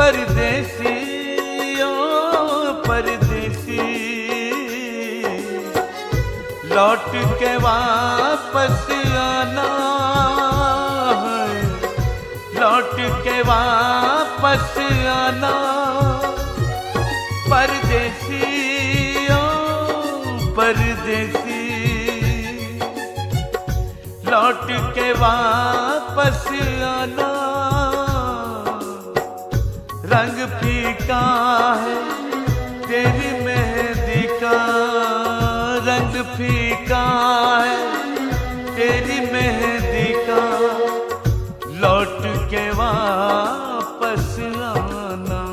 परदेसी ओ परदेसी, लौट के वापस आना है, लौट के वापस आना। परदेसी ओ परदेसी, लौट के वापस आना। रंग फीका है तेरी मेहंदी का, रंग फीका है तेरी मेहंदी का, लौट के वापस आना।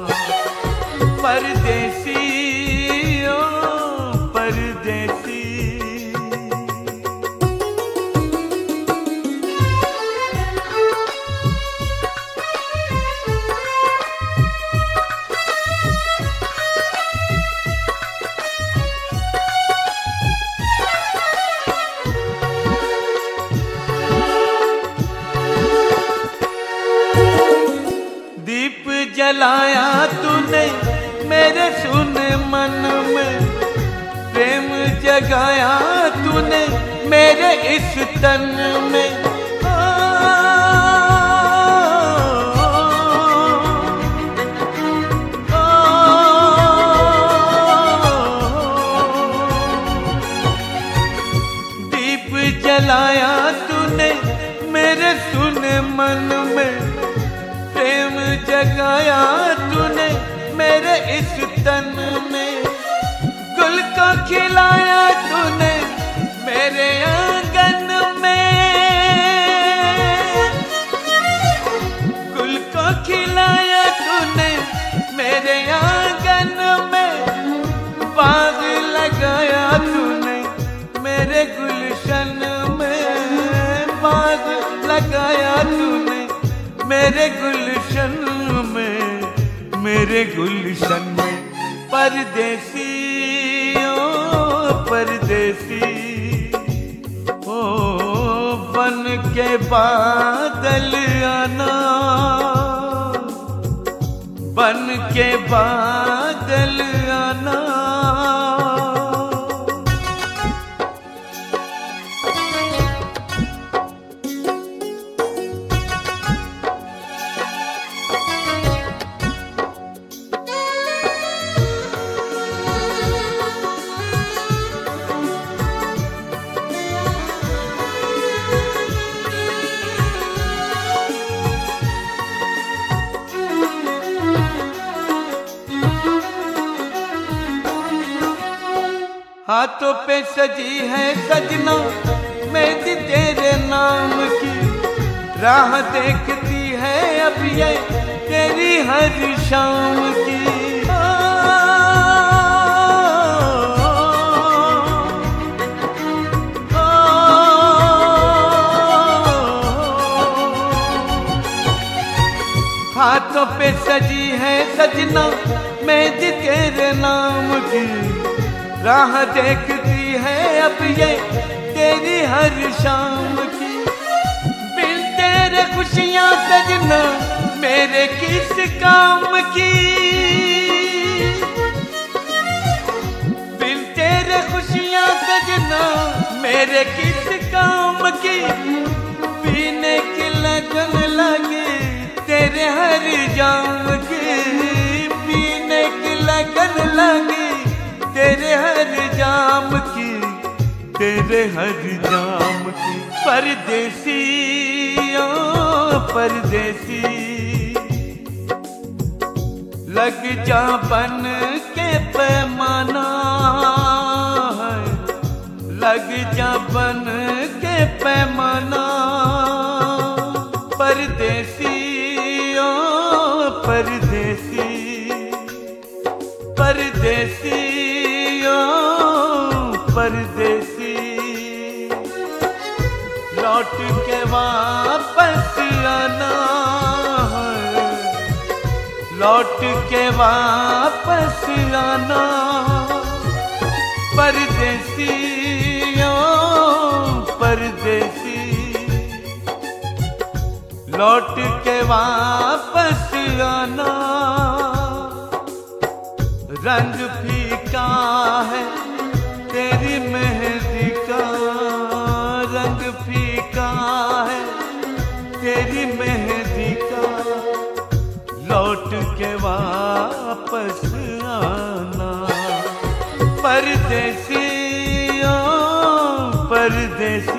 परदेसी ओ परदेसी, दीप जलाया तूने मेरे सुने मन में, प्रेम जगाया तूने मेरे इस तन में। दीप जलाया तूने मेरे सुने मन में, प्रेम जगाया तूने मेरे इस तन में। गुल को खिलाया तूने मेरे आंगन में, गुल को खिलाया तूने मेरे आंगन में। बाग लगाया तूने मेरे गुलशन में, बाग लगाया तूने मेरे गुलशन में, मेरे गुलशन में। परदेसी ओ परदेसी, ओ बन के बादल आना, बन के बादल आना। हाथों पे सजी है सजना मेहंदी तेरे नाम की, राह देखती है अब ये तेरी हर शाम की। हाथों पे सजी है सजना मेहंदी तेरे नाम की, राह देखती है अब ये तेरी हर शाम की। बिन तेरे खुशियां सजना मेरे किस काम की, बिन तेरे खुशियां सजना मेरे किस काम की। पीने की लगन लगी तेरे हर जाम की, पीने की लगन लगी तेरे हर जाम की, तेरे हर जाम की। परदेसी ओ परदेसी, लग जा बन के पैमाना है, लग जा बन के पैमाना। परदेसी ओ परदेसी, परदेसी परदेसी, लौट के वापस आना है, लौट के वापस आना। परदेसी ओ परदेसी, लौट के वापस आना। रंग फीका है तेरी मेहंदी का, रंग फीका है तेरी मेहंदी का, लौट के वापस आना। परदेसी ओ परदेसी